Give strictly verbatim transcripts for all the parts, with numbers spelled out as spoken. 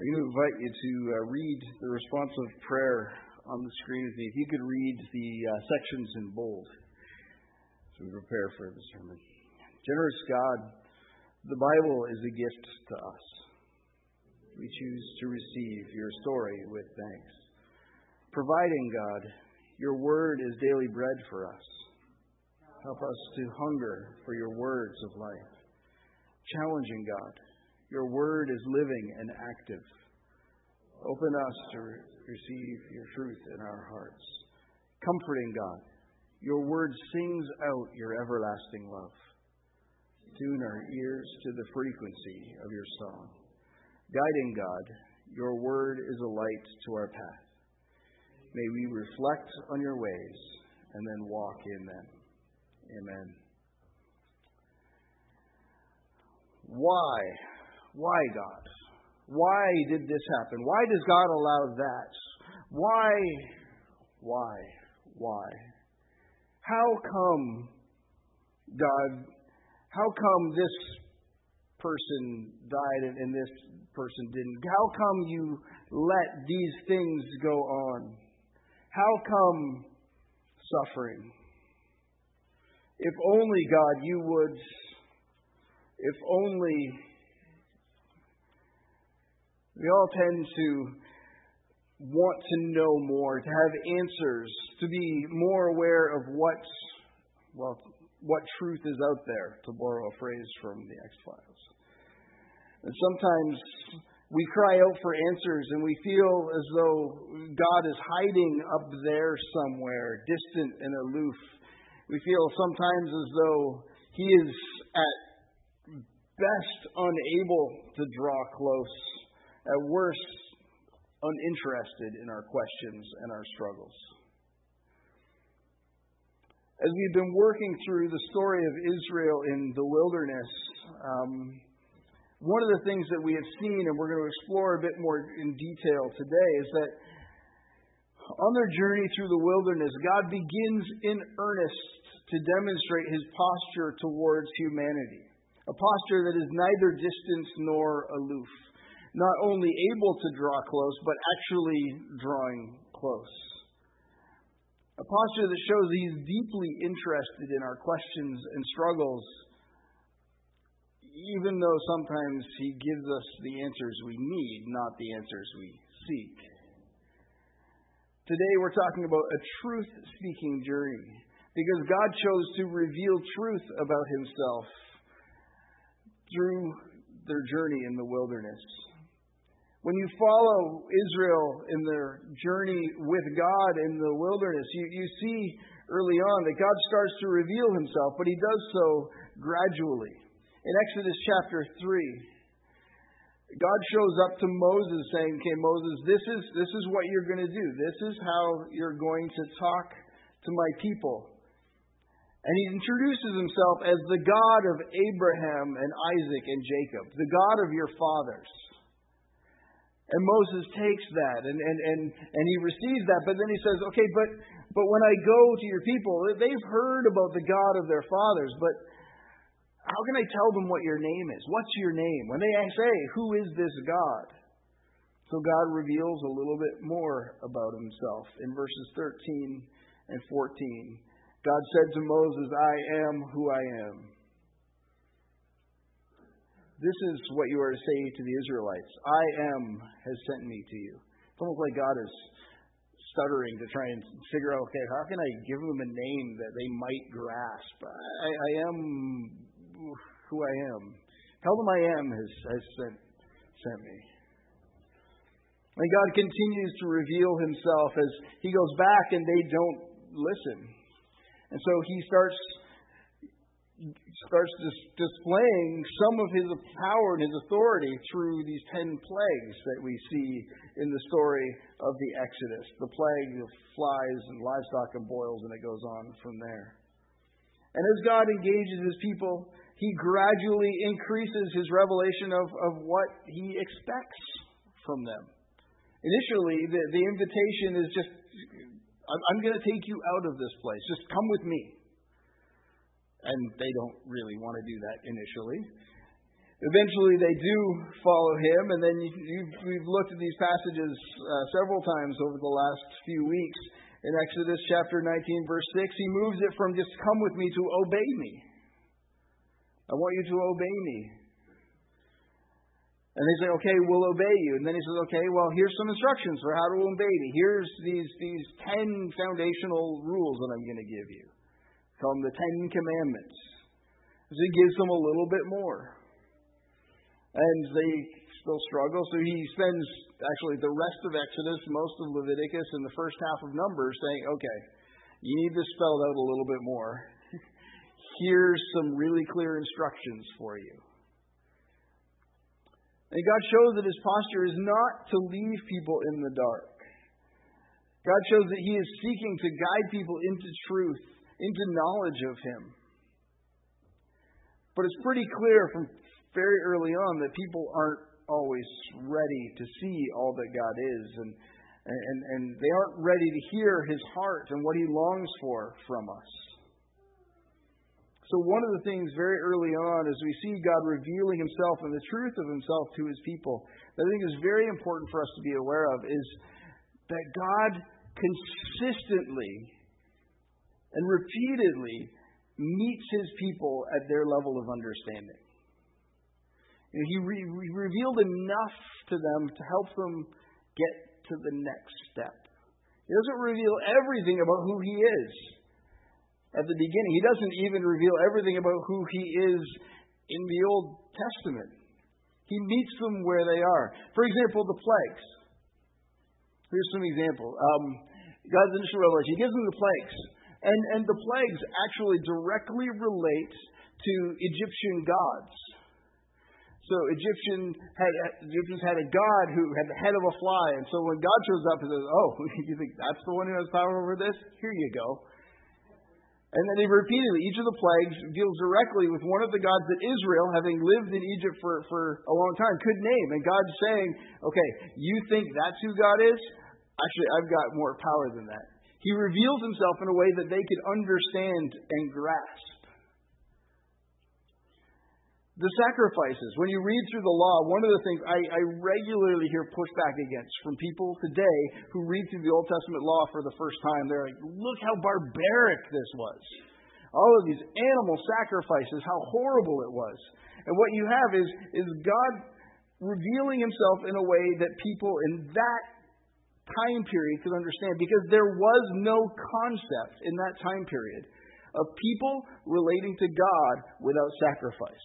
I'm going to invite you to uh, read the responsive prayer on the screen with me. If you could read the uh, sections in bold as we prepare for the sermon. Generous God, the Bible is a gift to us. We choose to receive your story with thanks. Providing, God, your word is daily bread for us. Help us to hunger for your words of life. Challenging, God, your word is living and active. Open us to re- receive your truth in our hearts. Comforting, God, your word sings out your everlasting love. Tune our ears to the frequency of your song. Guiding, God, your word is a light to our path. May we reflect on your ways and then walk in them. Amen. Why? Why, God? Why did this happen? Why does God allow that? Why? Why? Why? How come, God, how come this person died and this person didn't? How come you let these things go on? How come suffering? If only, God, you would, if only, we all tend to want to know more, to have answers, to be more aware of what, well, what truth is out there, to borrow a phrase from the X-Files. And sometimes we cry out for answers and we feel as though God is hiding up there somewhere, distant and aloof. We feel sometimes as though he is at best unable to draw close, at worst uninterested in our questions and our struggles. As we've been working through the story of Israel in the wilderness, um, one of the things that we have seen, and we're going to explore a bit more in detail today, is that on their journey through the wilderness, God begins in earnest to demonstrate his posture towards humanity. A posture that is neither distant nor aloof. Not only able to draw close, but actually drawing close. A posture that shows he's deeply interested in our questions and struggles, even though sometimes he gives us the answers we need, not the answers we seek. Today we're talking about a truth-seeking journey, because God chose to reveal truth about himself through their journey in the wilderness. When you follow Israel in their journey with God in the wilderness, you, you see early on that God starts to reveal himself, but he does so gradually. In Exodus chapter three, God shows up to Moses saying, okay, Moses, this is, this is what you're going to do. This is how you're going to talk to my people. And he introduces himself as the God of Abraham and Isaac and Jacob, the God of your fathers. And Moses takes that and, and, and, and he receives that, but then he says, okay, but, but when I go to your people, they've heard about the God of their fathers, but how can I tell them what your name is? What's your name? When they say, who is this God? So God reveals a little bit more about himself. In verses thirteen and fourteen, God said to Moses, I am who I am. This is what you are to say to the Israelites. I am has sent me to you. It's almost like God is stuttering to try and figure out, okay, how can I give them a name that they might grasp? I, I am who I am. Tell them I am has, has sent, sent me. And God continues to reveal himself as he goes back and they don't listen. And so he starts starts dis- displaying some of his power and his authority through these ten plagues that we see in the story of the Exodus. The plague of flies and livestock and boils, and it goes on from there. And as God engages his people, he gradually increases his revelation of, of what he expects from them. Initially, the, the invitation is just, I'm, I'm going to take you out of this place. Just come with me. And they don't really want to do that initially. Eventually they do follow him, and then you, you've, we've looked at these passages uh, several times over the last few weeks. In Exodus chapter nineteen, verse six, he moves it from just come with me to obey me. I want you to obey me. And they say, okay, we'll obey you. And then he says, okay, well, here's some instructions for how to obey me. Here's these, these ten foundational rules that I'm going to give you. Call them the Ten Commandments. So he gives them a little bit more. And they still struggle. So he spends actually the rest of Exodus, most of Leviticus, and the first half of Numbers saying, okay, you need this spelled out a little bit more. Here's some really clear instructions for you. And God shows that his posture is not to leave people in the dark. God shows that he is seeking to guide people into truth, into knowledge of him. But it's pretty clear from very early on that people aren't always ready to see all that God is, and, and, and they aren't ready to hear his heart and what he longs for from us. So one of the things very early on as we see God revealing himself and the truth of himself to his people that I think is very important for us to be aware of is that God consistently and repeatedly meets his people at their level of understanding. You know, he, re- he revealed enough to them to help them get to the next step. He doesn't reveal everything about who he is at the beginning. He doesn't even reveal everything about who he is in the Old Testament. He meets them where they are. For example, the plagues. Here's some example. Um, God's initial revelation. He gives them the plagues. And, and the plagues actually directly relate to Egyptian gods. So Egyptian had, Egyptians had a god who had the head of a fly. And so when God shows up and says, oh, you think that's the one who has power over this? Here you go. And then he repeatedly, each of the plagues deals directly with one of the gods that Israel, having lived in Egypt for, for a long time, could name. And God's saying, okay, you think that's who God is? Actually, I've got more power than that. He reveals himself in a way that they could understand and grasp. The sacrifices. When you read through the law, one of the things I, I regularly hear pushback against from people today who read through the Old Testament law for the first time, they're like, look how barbaric this was. All of these animal sacrifices, how horrible it was. And what you have is, is God revealing himself in a way that people in that time period could understand, because there was no concept in that time period of people relating to God without sacrifice.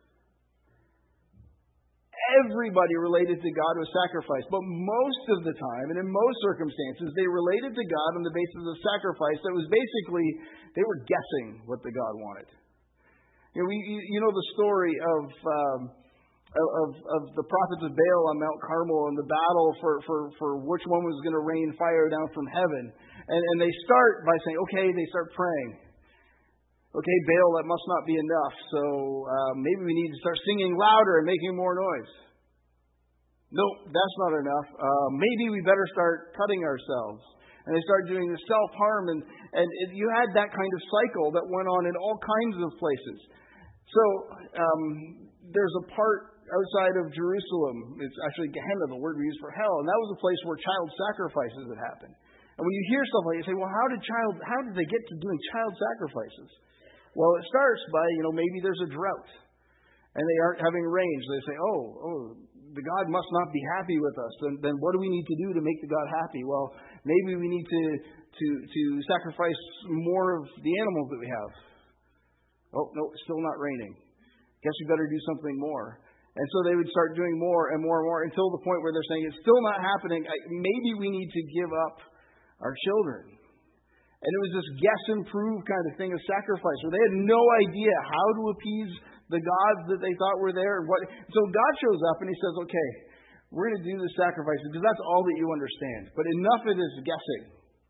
Everybody related to God with sacrifice, but most of the time and in most circumstances, they related to God on the basis of sacrifice that was basically, they were guessing what the God wanted. You know, we, you know the story of, um, of, of the prophets of Baal on Mount Carmel and the battle for, for, for which one was going to rain fire down from heaven. And, and they start by saying, okay, they start praying. Okay, Baal, that must not be enough, so uh, maybe we need to start singing louder and making more noise. No, that's not enough. Uh, maybe we better start cutting ourselves. And they start doing the self-harm, and, and it, you had that kind of cycle that went on in all kinds of places. So um, there's a part outside of Jerusalem, it's actually Gehenna, the word we use for hell, and that was a place where child sacrifices had happened. And when you hear stuff like that, you say, well, how did child, how did they get to doing child sacrifices? Well, it starts by, you know, maybe there's a drought and they aren't having rain. So they say, oh, oh, the God must not be happy with us. Then, then what do we need to do to make the God happy? Well, maybe we need to, to, to sacrifice more of the animals that we have. Oh, no, it's still not raining. Guess we better do something more. And so they would start doing more and more and more until the point where they're saying, it's still not happening. I, maybe we need to give up our children. And it was this guess and prove kind of thing of sacrifice, where they had no idea how to appease the gods that they thought were there. And what, so God shows up and he says, okay, we're going to do this sacrifice because that's all that you understand. But enough of this guessing.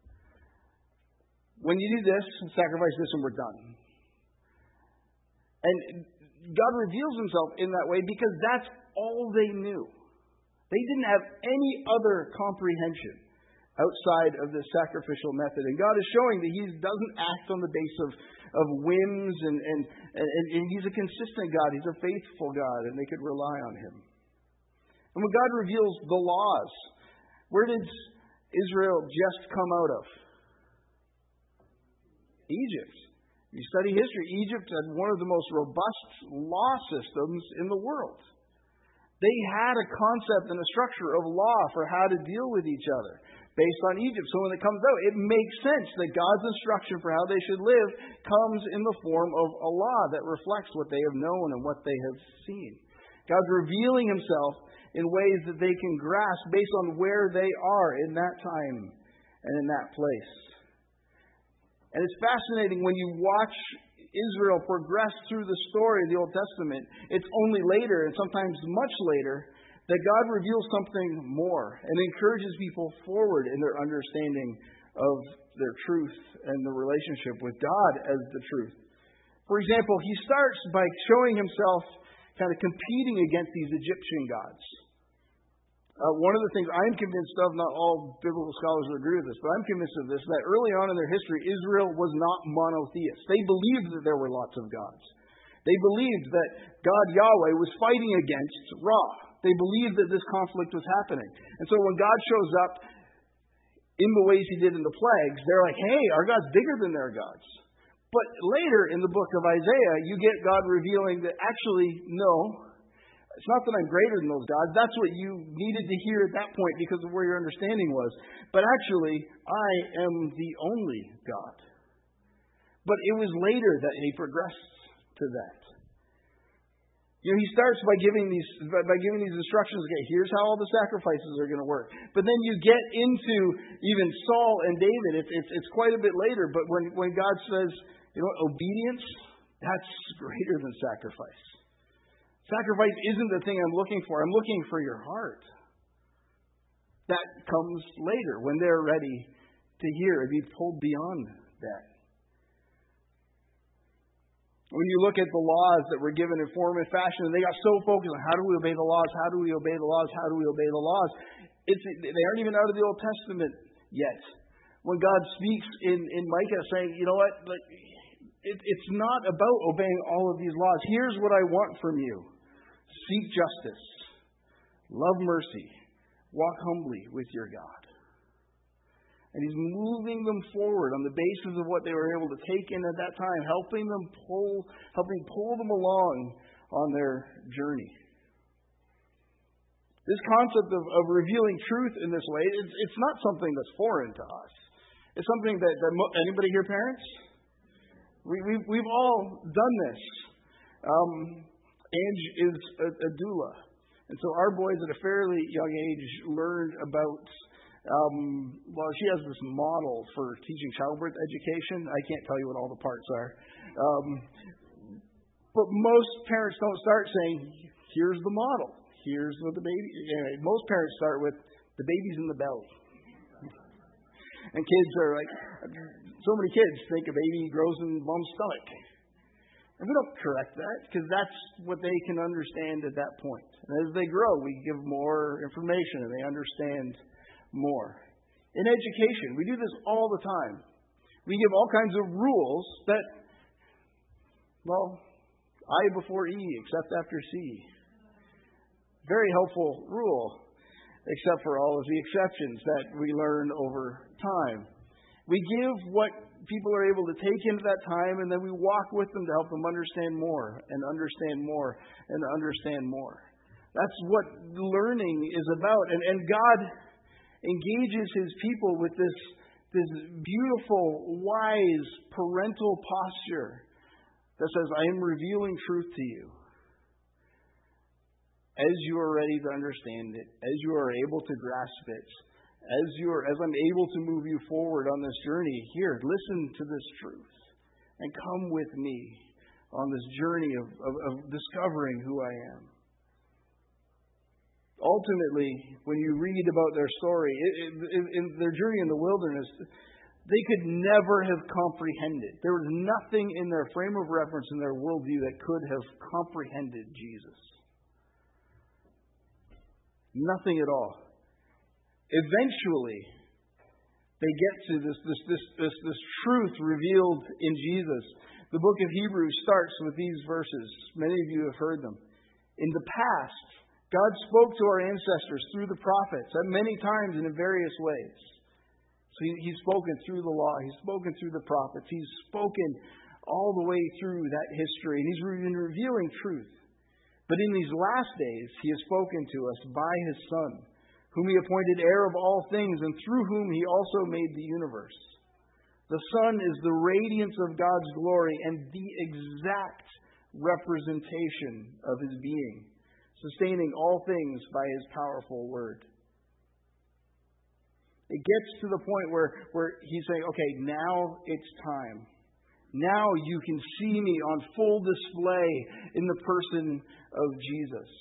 When you do this, sacrifice this and we're done. And God reveals himself in that way because that's all they knew. They didn't have any other comprehension outside of this sacrificial method. And God is showing that he doesn't act on the basis of, of whims, and, and, and, and He's a consistent God. He's a faithful God, and they could rely on Him. And when God reveals the laws, where did Israel just come out of? Egypt. You study history, Egypt had one of the most robust law systems in the world. They had a concept and a structure of law for how to deal with each other based on Egypt. So when it comes out, it makes sense that God's instruction for how they should live comes in the form of a law that reflects what they have known and what they have seen. God's revealing Himself in ways that they can grasp based on where they are in that time and in that place. And it's fascinating when you watch Israel progress through the story of the Old Testament. It's only later, and sometimes much later, that God reveals something more and encourages people forward in their understanding of their truth and the relationship with God as the truth. For example, He starts by showing Himself kind of competing against these Egyptian gods. Uh, one of the things I'm convinced of, not all biblical scholars will agree with this, but I'm convinced of this, that early on in their history, Israel was not monotheist. They believed that there were lots of gods. They believed that God Yahweh was fighting against Ra. They believed that this conflict was happening. And so when God shows up in the ways He did in the plagues, they're like, hey, our God's bigger than their gods. But later in the book of Isaiah, you get God revealing that actually, no, it's not that I'm greater than those gods. That's what you needed to hear at that point because of where your understanding was. But actually, I am the only God. But it was later that He progressed to that. You know, He starts by giving these by giving these instructions. Okay, here's how all the sacrifices are going to work. But then you get into even Saul and David. It's it's, it's quite a bit later. But when when God says, you know, obedience, that's greater than sacrifice. Sacrifice isn't the thing I'm looking for. I'm looking for your heart. That comes later when they're ready to hear and be pulled beyond that. When you look at the laws that were given in form and fashion, and they got so focused on how do we obey the laws, how do we obey the laws, how do we obey the laws, it's, they aren't even out of the Old Testament yet. When God speaks in, in Micah saying, you know what, like, it, it's not about obeying all of these laws. Here's what I want from you. Seek justice, love mercy, walk humbly with your God. And He's moving them forward on the basis of what they were able to take in at that time, helping them pull, helping pull them along on their journey. This concept of, of revealing truth in this way, it's, it's not something that's foreign to us. It's something that, that anybody here, parents? We, we've, we've all done this. Um, Ange is a, a doula. And so our boys at a fairly young age learned about, um, well, she has this model for teaching childbirth education. I can't tell you what all the parts are. Um, but most parents don't start saying, here's the model. Here's what the baby, anyway, most parents start with, the baby's in the belly. And kids are like, so many kids think a baby grows in mom's stomach. And we don't correct that because that's what they can understand at that point. And as they grow, we give more information and they understand more. In education, we do this all the time. We give all kinds of rules that, well, I before E, except after C. Very helpful rule, except for all of the exceptions that we learn over time. We give what people are able to take into that time, and then we walk with them to help them understand more and understand more and understand more. That's what learning is about. And, and God engages His people with this, this beautiful, wise, parental posture that says, I am revealing truth to you. As you are ready to understand it, as you are able to grasp it, as you are, as I'm able to move you forward on this journey, here, listen to this truth and come with me on this journey of, of, of discovering who I am. Ultimately, when you read about their story, in, in their journey in the wilderness, they could never have comprehended. There was nothing in their frame of reference, in their worldview, that could have comprehended Jesus. Nothing at all. Eventually, They get to this, this, this, this, this truth revealed in Jesus. The book of Hebrews starts with these verses. Many of you have heard them. In the past, God spoke to our ancestors through the prophets at many times and in various ways. So he, He's spoken through the law. He's spoken through the prophets. He's spoken all the way through that history. And He's been revealing truth. But in these last days, He has spoken to us by His Son, whom He appointed heir of all things, and through whom He also made the universe. The Son is the radiance of God's glory and the exact representation of His being, sustaining all things by His powerful word. It gets to the point where, where He's saying, okay, now it's time. Now you can see me on full display in the person of Jesus.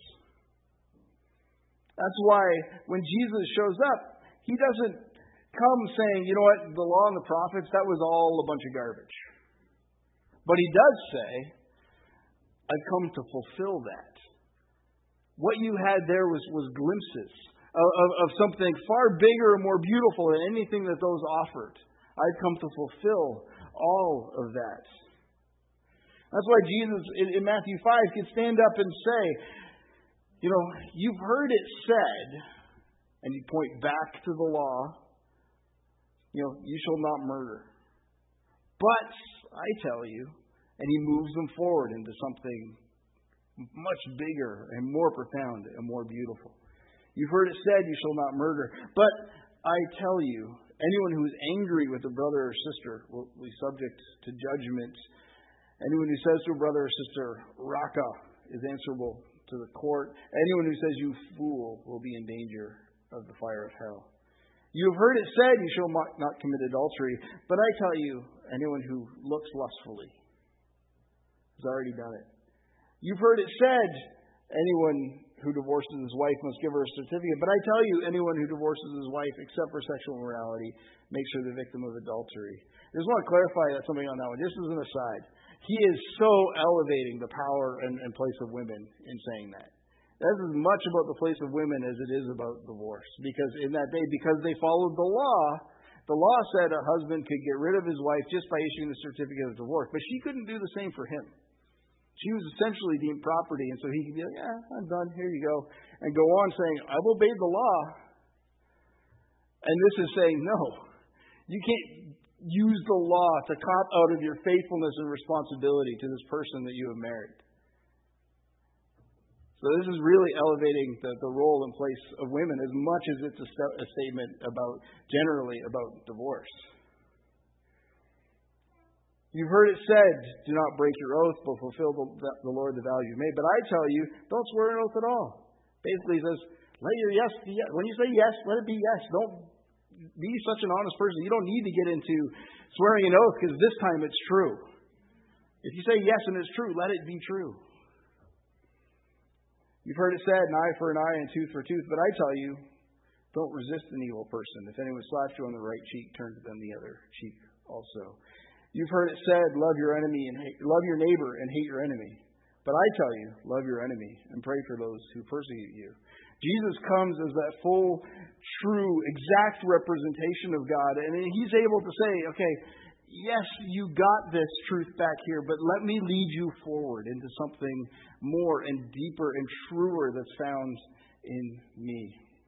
That's why when Jesus shows up, He doesn't come saying, you know what, the law and the prophets, that was all a bunch of garbage. But He does say, I've come to fulfill that. What you had there was, was glimpses of, of, of something far bigger and more beautiful than anything that those offered. I've come to fulfill all of that. That's why Jesus in, in Matthew five can stand up and say, you know, you've heard it said, and you point back to the law, you know, you shall not murder. But I tell you, and He moves them forward into something much bigger and more profound and more beautiful. You've heard it said, you shall not murder. But I tell you, anyone who is angry with a brother or sister will be subject to judgment. Anyone who says to a brother or sister, Raka, is answerable to the court. Anyone who says, you fool, will be in danger of the fire of hell. You have heard it said, you shall not commit adultery. But I tell you, anyone who looks lustfully has already done it. You've heard it said, anyone who divorces his wife must give her a certificate. But I tell you, anyone who divorces his wife except for sexual immorality makes her the victim of adultery. I just want to clarify that something on that one. Just as an aside, he is so elevating the power and, and place of women in saying that. That's as much about the place of women as it is about divorce. Because in that day, because they followed the law, the law said a husband could get rid of his wife just by issuing the certificate of divorce. But she couldn't do the same for him. She was essentially deemed property, and so he could be like, yeah, I'm done, here you go. And go on saying, I've obeyed the law. And this is saying, no, you can't use the law to cop out of your faithfulness and responsibility to this person that you have married. So this is really elevating the, the role and place of women as much as it's a, st- a statement about, generally, about divorce. You've heard it said, do not break your oath, but fulfill the, the Lord the vow you've made. But I tell you, don't swear an oath at all. Basically, he says, let your yes be yes. When you say yes, let it be yes. Don't be such an honest person. You don't need to get into swearing an oath because this time it's true. If you say yes and it's true, let it be true. You've heard it said, an eye for an eye and tooth for tooth. But I tell you, don't resist an evil person. If anyone slaps you on the right cheek, turn to them the other cheek also. You've heard it said, love your enemy and hate, love your neighbor and hate your enemy. But I tell you, love your enemy and pray for those who persecute you. Jesus comes as that full, true, exact representation of God. And He's able to say, okay, yes, you got this truth back here, but let me lead you forward into something more and deeper and truer that's found in me.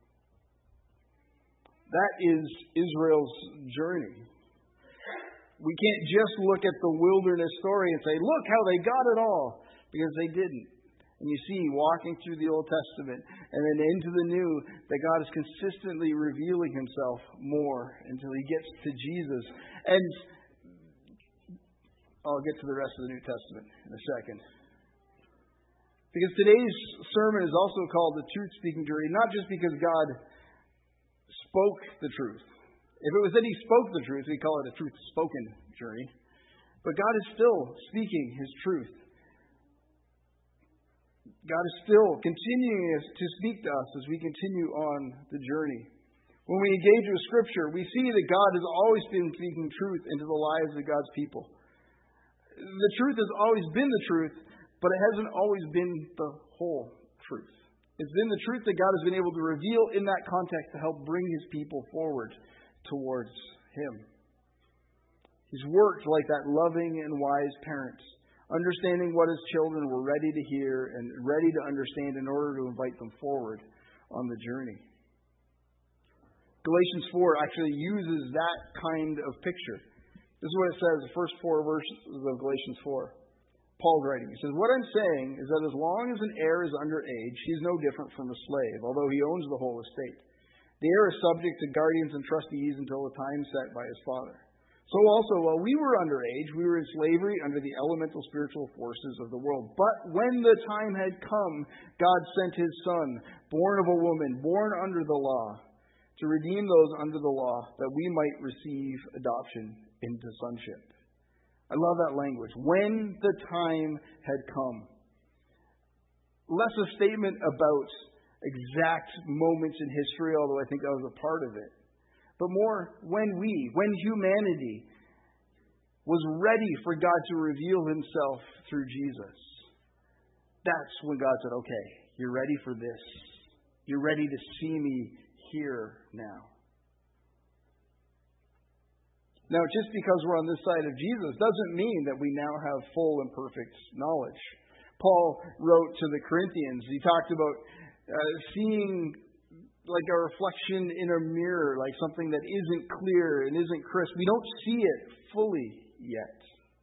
That is Israel's journey. We can't just look at the wilderness story and say, look how they got it all, because they didn't. And you see, walking through the Old Testament and then into the New, that God is consistently revealing Himself more until He gets to Jesus. And I'll get to the rest of the New Testament in a second. Because today's sermon is also called the truth-speaking journey, not just because God spoke the truth. If it was that He spoke the truth, we'd call it a truth-spoken journey. But God is still speaking His truth. God is still continuing to speak to us as we continue on the journey. When we engage with Scripture, we see that God has always been speaking truth into the lives of God's people. The truth has always been the truth, but it hasn't always been the whole truth. It's been the truth that God has been able to reveal in that context to help bring His people forward towards Him. He's worked like that loving and wise parent, understanding what His children were ready to hear and ready to understand in order to invite them forward on the journey. Galatians four actually uses that kind of picture. This is what it says, the first four verses of Galatians four. Paul's writing. He says, "What I'm saying is that as long as an heir is underage, he's no different from a slave, although he owns the whole estate. The heir is subject to guardians and trustees until the time set by his father. So also, while we were underage, we were in slavery under the elemental spiritual forces of the world. But when the time had come, God sent His Son, born of a woman, born under the law, to redeem those under the law, that we might receive adoption into sonship." I love that language. When the time had come. Less a statement about exact moments in history, although I think that was a part of it. But more, when we, when humanity was ready for God to reveal Himself through Jesus. That's when God said, okay, you're ready for this. You're ready to see me here now. Now, just because we're on this side of Jesus doesn't mean that we now have full and perfect knowledge. Paul wrote to the Corinthians, he talked about uh, seeing like a reflection in a mirror, like something that isn't clear and isn't crisp. We don't see it fully yet.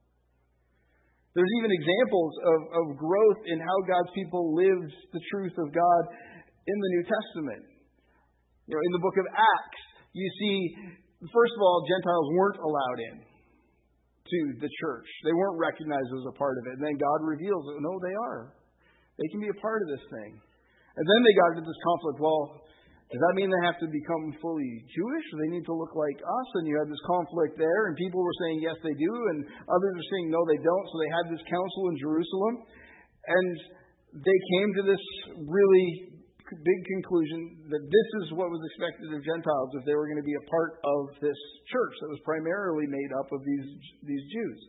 There's even examples of, of growth in how God's people lived the truth of God in the New Testament. You know, in the book of Acts, you see, first of all, Gentiles weren't allowed in to the church. They weren't recognized as a part of it. And then God reveals, no, they are. They can be a part of this thing. And then they got into this conflict. Well, does that mean they have to become fully Jewish? Or they need to look like us? And you had this conflict there. And people were saying, yes, they do. And others were saying, no, they don't. So they had this council in Jerusalem. And they came to this really big conclusion that this is what was expected of Gentiles if they were going to be a part of this church that was primarily made up of these, these Jews.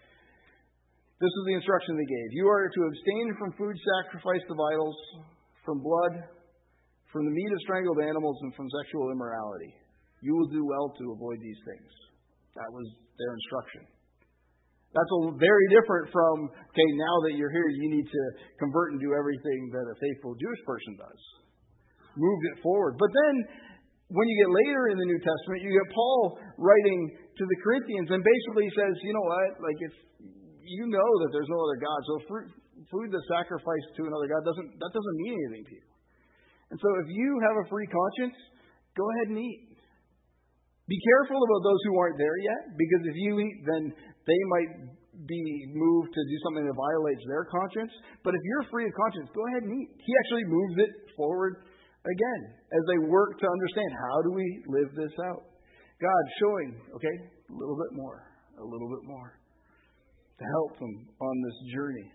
This is the instruction they gave. You are to abstain from food sacrificed to idols, from blood, from the meat of strangled animals, and from sexual immorality. You will do well to avoid these things. That was their instruction. That's a very different from, okay, now that you're here, you need to convert and do everything that a faithful Jewish person does. Move it forward. But then, when you get later in the New Testament, you get Paul writing to the Corinthians and basically says, you know what, like if you know that there's no other God, so food that's sacrificed to another God, doesn't that doesn't mean anything to you. And so if you have a free conscience, go ahead and eat. Be careful about those who aren't there yet, because if you eat, then they might be moved to do something that violates their conscience. But if you're free of conscience, go ahead and eat. He actually moves it forward again as they work to understand, how do we live this out? God showing, okay, a little bit more, a little bit more to help them on this journey.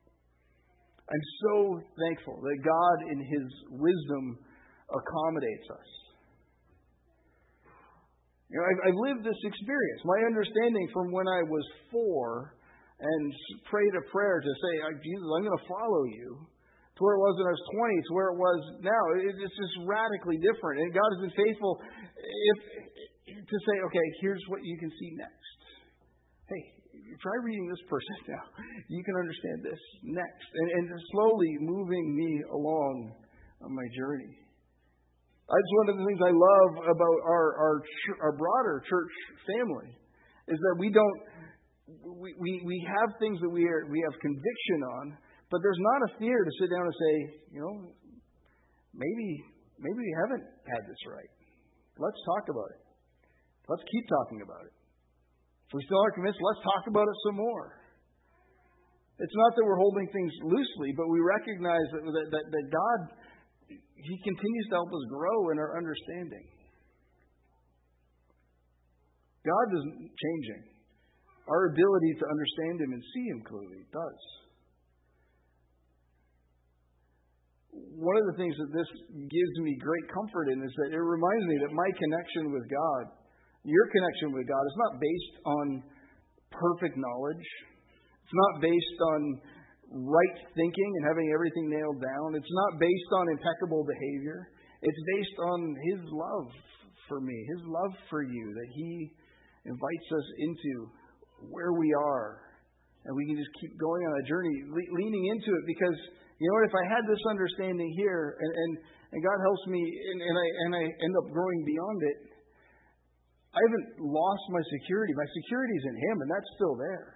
I'm so thankful that God in His wisdom accommodates us. You know, I've, I've lived this experience. My understanding from when I was four and prayed a prayer to say, Jesus, I'm going to follow you, to where it was when I was twenty, to where it was now. It, it's just radically different. And God has been faithful if, to say, okay, here's what you can see next. Hey, try reading this person now. You can understand this next. And, and slowly moving me along on my journey. That's one of the things I love about our our, our broader church family, is that we don't we, we, we have things that we are we have conviction on, but there's not a fear to sit down and say, you know, maybe maybe we haven't had this right. Let's talk about it. Let's keep talking about it. If we still aren't convinced, let's talk about it some more. It's not that we're holding things loosely, but we recognize that that, that, that God, He continues to help us grow in our understanding. God isn't changing. Our ability to understand Him and see Him clearly does. One of the things that this gives me great comfort in is that it reminds me that my connection with God, your connection with God, is not based on perfect knowledge. It's not based on right thinking and having everything nailed down. It's not based on impeccable behavior. It's based on His love for me, His love for you, that He invites us into where we are. And we can just keep going on a journey, le- leaning into it, because, you know what, if I had this understanding here, and, and, and God helps me, and, and, I, and I end up growing beyond it, I haven't lost my security. My security is in Him, and that's still there.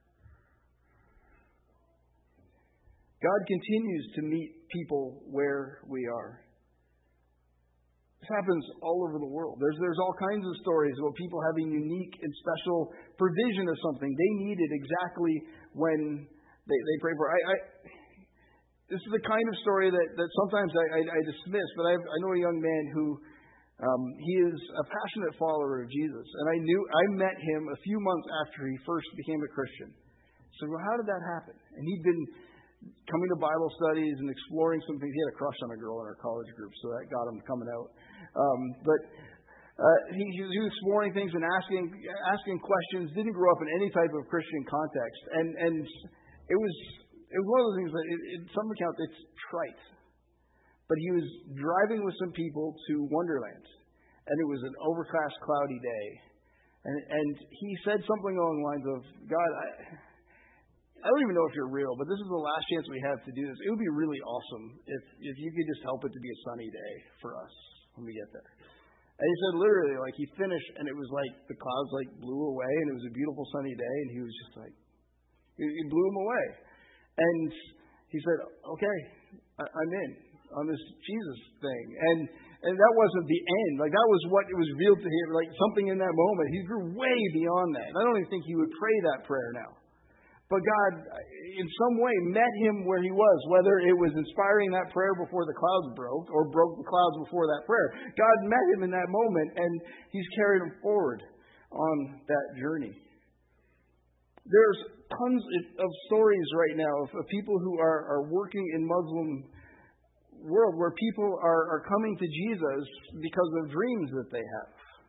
God continues to meet people where we are. This happens all over the world. There's there's all kinds of stories about people having unique and special provision of something they needed exactly when they, they prayed for it. I, I, this is the kind of story that, that sometimes I, I, I dismiss, but I've, I know a young man who um, he is a passionate follower of Jesus, and I knew I met him a few months after he first became a Christian. So, well, how did that happen? And he'd been coming to Bible studies and exploring some things. He had a crush on a girl in our college group, so that got him coming out. Um, but uh, he, he was exploring things and asking asking questions. Didn't grow up in any type of Christian context, and and it was it was one of those things that, it, in some accounts, it's trite. But he was driving with some people to Wonderland, and it was an overcast, cloudy day, and and he said something along the lines of, "God, I." I don't even know if you're real, but this is the last chance we have to do this. It would be really awesome if, if you could just help it to be a sunny day for us when we get there. And he said literally, like, he finished, and it was like the clouds, like, blew away, and it was a beautiful sunny day, and he was just like, it, it blew him away. And he said, okay, I, I'm in on this Jesus thing. And and that wasn't the end. Like, that was what it was revealed to him, like something in that moment. He grew way beyond that. And I don't even think he would pray that prayer now. But God, in some way, met him where he was, whether it was inspiring that prayer before the clouds broke or broke the clouds before that prayer. God met him in that moment, and He's carried him forward on that journey. There's tons of stories right now of, of people who are, are working in Muslim world where people are, are coming to Jesus because of dreams that they have.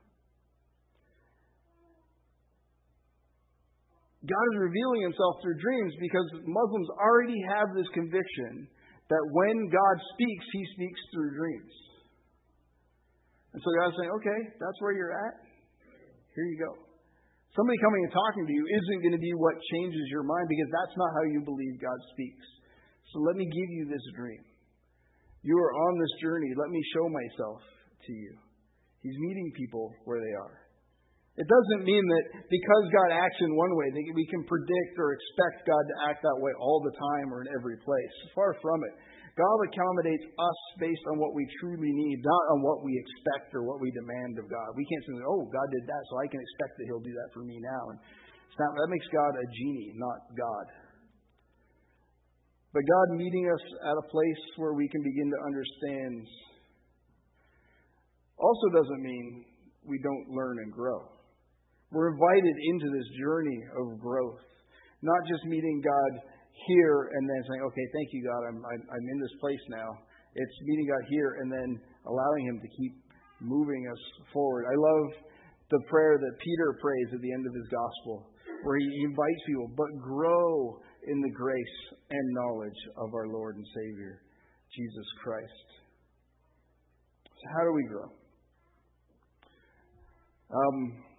God is revealing Himself through dreams because Muslims already have this conviction that when God speaks, He speaks through dreams. And so God's saying, okay, that's where you're at. Here you go. Somebody coming and talking to you isn't going to be what changes your mind, because that's not how you believe God speaks. So let me give you this dream. You are on this journey. Let me show myself to you. He's meeting people where they are. It doesn't mean that because God acts in one way, that we can predict or expect God to act that way all the time or in every place. Far from it. God accommodates us based on what we truly need, not on what we expect or what we demand of God. We can't say, oh, God did that, so I can expect that He'll do that for me now. And it's not, that makes God a genie, not God. But God meeting us at a place where we can begin to understand also doesn't mean we don't learn and grow. We're invited into this journey of growth, not just meeting God here and then saying, okay, thank you, God, I'm, I'm, I'm in this place now. It's meeting God here and then allowing Him to keep moving us forward. I love the prayer that Peter prays at the end of his gospel, where he invites people, but grow in the grace and knowledge of our Lord and Savior, Jesus Christ. So how do we grow? Um,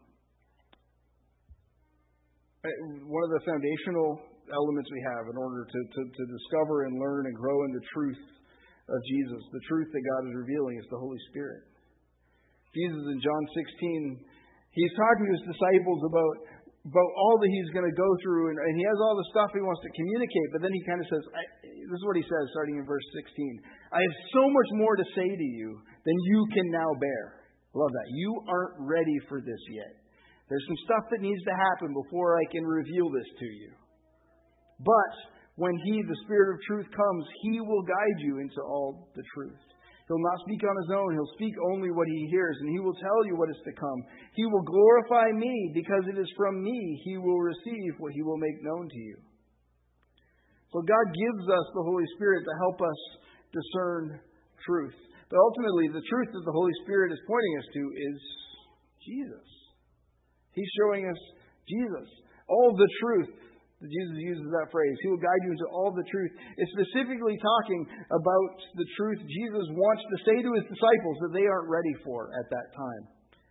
one of the foundational elements we have in order to, to, to discover and learn and grow in the truth of Jesus, the truth that God is revealing, is the Holy Spirit. Jesus in John sixteen, He's talking to His disciples about, about all that He's going to go through, and, and He has all the stuff He wants to communicate, but then He kind of says, I, this is what He says starting in verse sixteen, I have so much more to say to you than you can now bear. Love that. You aren't ready for this yet. There's some stuff that needs to happen before I can reveal this to you. But when He, the Spirit of truth, comes, He will guide you into all the truth. He'll not speak on His own. He'll speak only what He hears, and He will tell you what is to come. He will glorify me, because it is from me He will receive what He will make known to you. So God gives us the Holy Spirit to help us discern truth. But ultimately, the truth that the Holy Spirit is pointing us to is Jesus. He's showing us Jesus. All the truth. Jesus uses that phrase. He will guide you into all the truth. It's specifically talking about the truth Jesus wants to say to His disciples that they aren't ready for at that time.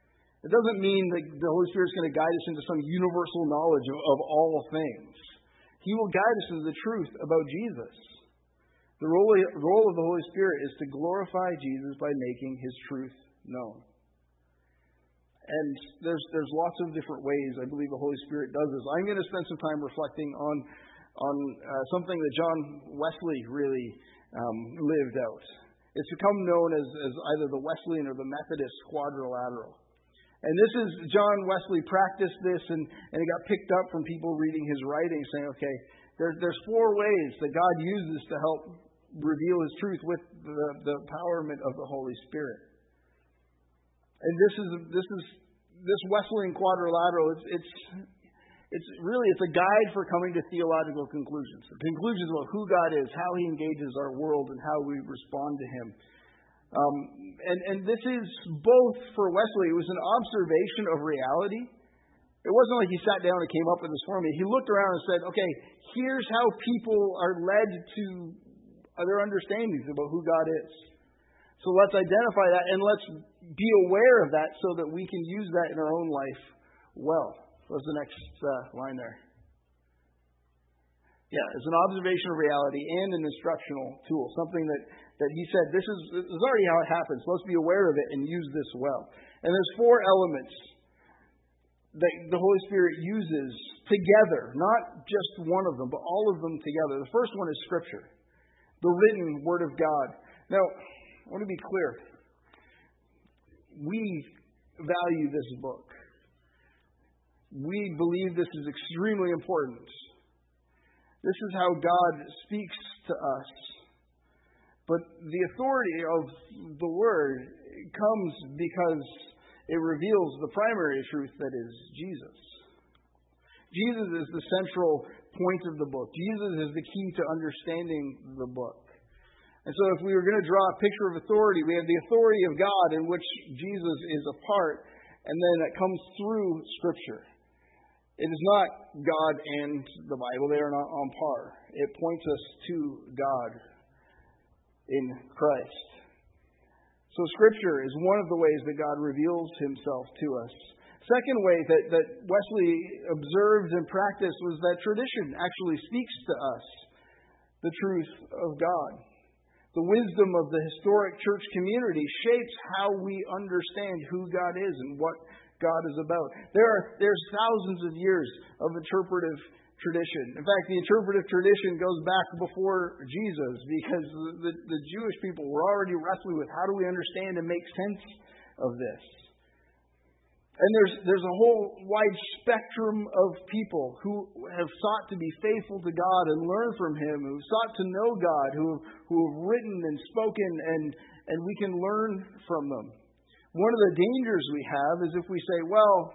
It doesn't mean that the Holy Spirit is going to guide us into some universal knowledge of, of all things. He will guide us into the truth about Jesus. The role, the role of the Holy Spirit is to glorify Jesus by making His truth known. And there's there's lots of different ways I believe the Holy Spirit does this. I'm going to spend some time reflecting on on uh, something that John Wesley really um, lived out. It's become known as, as either the Wesleyan or the Methodist quadrilateral. And this is, John Wesley practiced this, and, and it got picked up from people reading his writing, saying, okay, there, there's four ways that God uses to help reveal His truth with the, the empowerment of the Holy Spirit. And this is this is this Wesleyan quadrilateral. It's it's it's really it's a guide for coming to theological conclusions. The conclusions about who God is, how He engages our world, and how we respond to Him. Um, and and this is both for Wesley. It was an observation of reality. It wasn't like he sat down and came up with this formula. He looked around and said, "Okay, here's how people are led to other understandings about who God is. So let's identify that and let's be aware of that so that we can use that in our own life well." What's the next uh, line there? Yeah, it's an observation of reality and an instructional tool. Something that, that he said, this is, this is already how it happens. Let's be aware of it and use this well. And there's four elements that the Holy Spirit uses together, not just one of them, but all of them together. The first one is Scripture, the written Word of God. Now, I want to be clear. We value this book. We believe this is extremely important. This is how God speaks to us. But the authority of the Word comes because it reveals the primary truth that is Jesus. Jesus is the central point of the book. Jesus is the key to understanding the book. And so if we were going to draw a picture of authority, we have the authority of God in which Jesus is a part, and then it comes through Scripture. It is not God and the Bible. They are not on par. It points us to God in Christ. So Scripture is one of the ways that God reveals Himself to us. Second way that, that Wesley observed and practiced was that tradition actually speaks to us the truth of God. The wisdom of the historic church community shapes how we understand who God is and what God is about. There are there's thousands of years of interpretive tradition. In fact, the interpretive tradition goes back before Jesus, because the, the, the Jewish people were already wrestling with how do we understand and make sense of this. And there's there's a whole wide spectrum of people who have sought to be faithful to God and learn from Him, who have sought to know God, who who have written and spoken, and and we can learn from them. One of the dangers we have is if we say, well,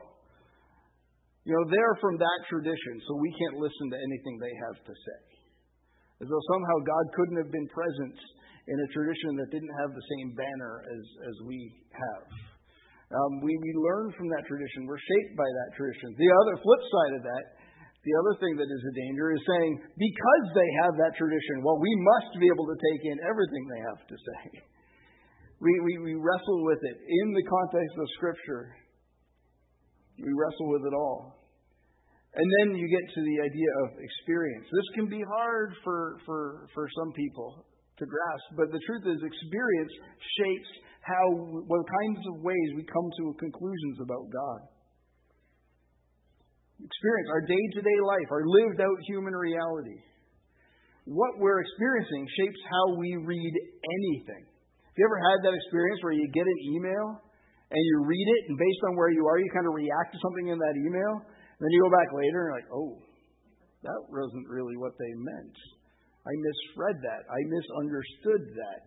you know, they're from that tradition, so we can't listen to anything they have to say. As though somehow God couldn't have been present in a tradition that didn't have the same banner as, as we have. Um, we, we learn from that tradition. We're shaped by that tradition. The other flip side of that, the other thing that is a danger is saying, because they have that tradition, well, we must be able to take in everything they have to say. We, we, we wrestle with it in the context of Scripture. We wrestle with it all. And then you get to the idea of experience. This can be hard for, for, for some people to grasp, but the truth is experience shapes how, what kinds of ways we come to conclusions about God. Experience, our day-to-day life, our lived-out human reality. What we're experiencing shapes how we read anything. Have you ever had that experience where you get an email and you read it, and based on where you are, you kind of react to something in that email, and then you go back later and you're like, oh, that wasn't really what they meant. I misread that. I misunderstood that.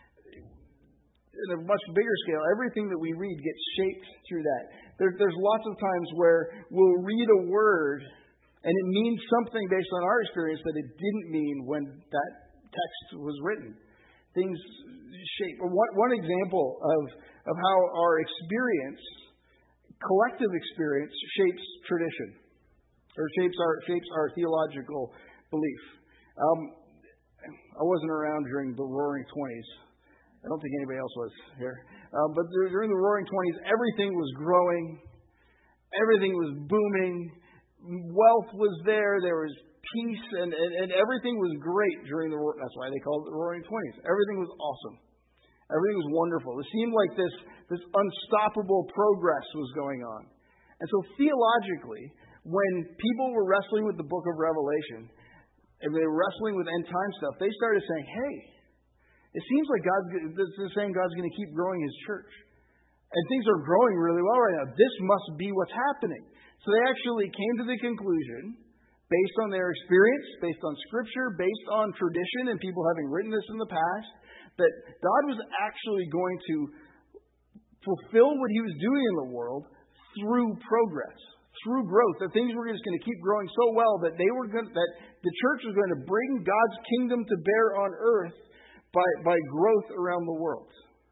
In a much bigger scale, everything that we read gets shaped through that. There, there's lots of times where we'll read a word and it means something based on our experience that it didn't mean when that text was written. Things shape. One, one example of, of how our experience, collective experience, shapes tradition, or shapes our shapes our theological belief. Um, I wasn't around during the Roaring Twenties. I don't think anybody else was here. Uh, but during the Roaring Twenties, everything was growing. Everything was booming. Wealth was there. There was peace, and, and, and everything was great during the. That's why they called it the Roaring Twenties. Everything was awesome. Everything was wonderful. It seemed like this this unstoppable progress was going on. And so theologically, when people were wrestling with the Book of Revelation, and they were wrestling with end time stuff, they started saying, "Hey, it seems like God's they're saying God's going to keep growing His church, and things are growing really well right now. This must be what's happening." So they actually came to the conclusion, based on their experience, based on Scripture, based on tradition, and people having written this in the past, that God was actually going to fulfill what He was doing in the world through progress, through growth. That things were just going to keep growing so well that they were going, that the church was going to bring God's kingdom to bear on earth by by growth around the world.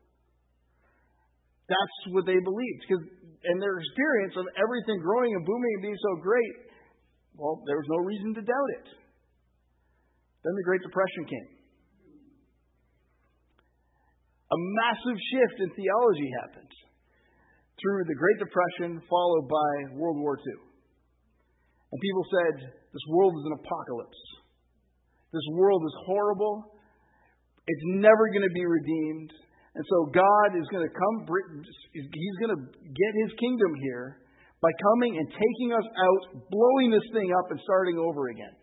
That's what they believed, because in their experience of everything growing and booming and being so great, well, there was no reason to doubt it. Then the Great Depression came. A massive shift in theology happened through the Great Depression, followed by World War Two. And people said, this world is an apocalypse. This world is horrible. It's never going to be redeemed. And so God is going to come, He's going to get His kingdom here by coming and taking us out, blowing this thing up and starting over again.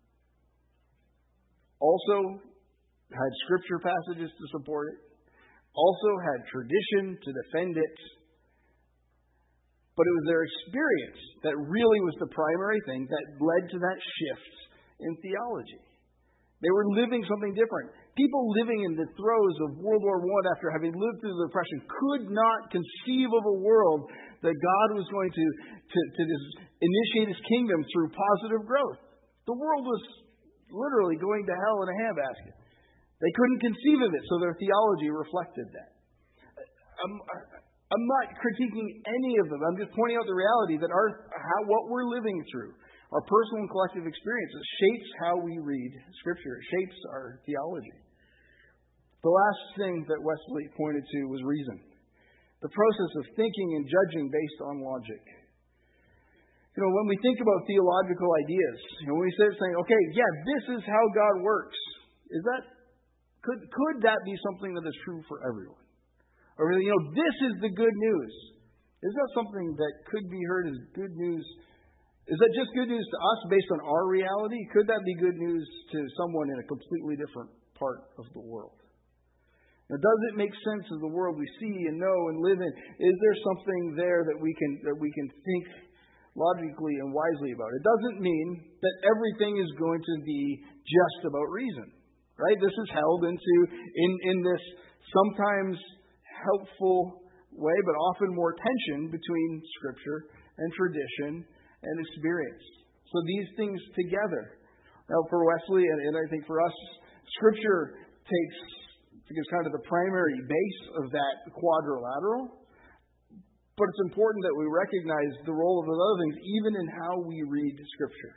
Also had Scripture passages to support it. Also had tradition to defend it. But it was their experience that really was the primary thing that led to that shift in theology. They were living something different. People living in the throes of World War One after having lived through the Depression could not conceive of a world that God was going to, to, to initiate His kingdom through positive growth. The world was literally going to hell in a handbasket. They couldn't conceive of it, so their theology reflected that. I'm, I'm not critiquing any of them. I'm just pointing out the reality that our how, what we're living through, our personal and collective experiences, shapes how we read Scripture. It shapes our theology. The last thing that Wesley pointed to was reason. The process of thinking and judging based on logic. You know, when we think about theological ideas, you know, when we start saying, okay, yeah, this is how God works, is that, could, could that be something that is true for everyone? Or, you know, this is the good news. Is that something that could be heard as good news? Is that just good news to us based on our reality? Could that be good news to someone in a completely different part of the world? Now, does it make sense of the world we see and know and live in? Is there something there that we can that we can think logically and wisely about? It doesn't mean that everything is going to be just about reason, right? This is held into in in this sometimes helpful way, but often more tension between Scripture and tradition and experience. So these things together. Now, for Wesley and, and I think for us, Scripture takes is kind of the primary base of that quadrilateral. But it's important that we recognize the role of those other things, even in how we read Scripture.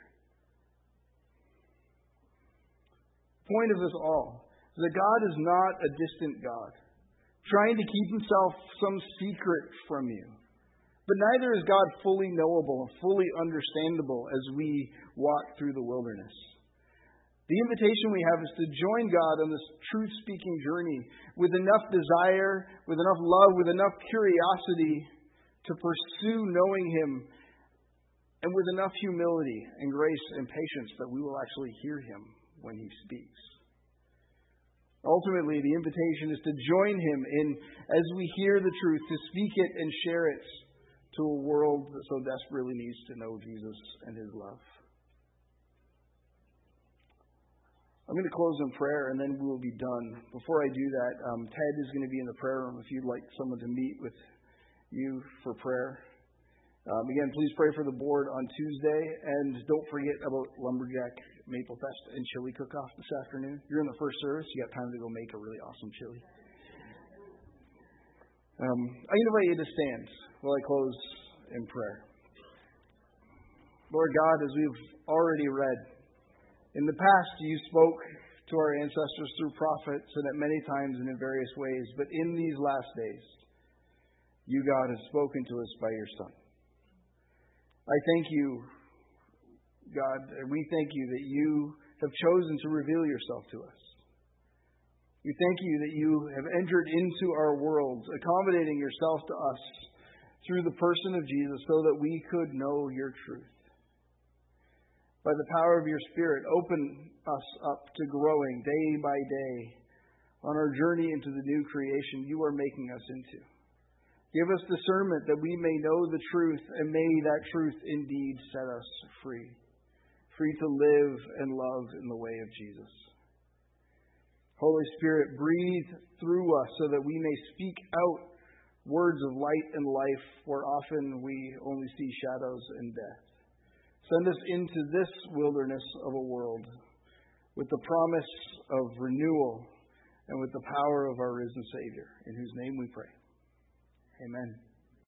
The point of this all is that God is not a distant God, trying to keep Himself some secret from you. But neither is God fully knowable and fully understandable as we walk through the wilderness. The invitation we have is to join God on this truth-speaking journey with enough desire, with enough love, with enough curiosity to pursue knowing Him, and with enough humility and grace and patience that we will actually hear Him when He speaks. Ultimately, the invitation is to join Him in, as we hear the truth, to speak it and share it to a world that so desperately needs to know Jesus and His love. I'm going to close in prayer, and then we will be done. Before I do that, um, Ted is going to be in the prayer room if you'd like someone to meet with you for prayer. Um, again, please pray for the board on Tuesday, and don't forget about Lumberjack Maple Fest and Chili Cook-Off this afternoon. You're in the first service. You got time to go make a really awesome chili. Um, I invite you to stand while I close in prayer. Lord God, as we've already read, in the past, you spoke to our ancestors through prophets and at many times and in various ways. But in these last days, you, God, have spoken to us by your Son. I thank you, God, and we thank you that you have chosen to reveal yourself to us. We thank you that you have entered into our world, accommodating yourself to us through the person of Jesus so that we could know your truth. By the power of your Spirit, open us up to growing day by day on our journey into the new creation you are making us into. Give us discernment that we may know the truth, and may that truth indeed set us free, free to live and love in the way of Jesus. Holy Spirit, breathe through us so that we may speak out words of light and life where often we only see shadows and death. Send us into this wilderness of a world with the promise of renewal and with the power of our risen Savior, in whose name we pray. Amen.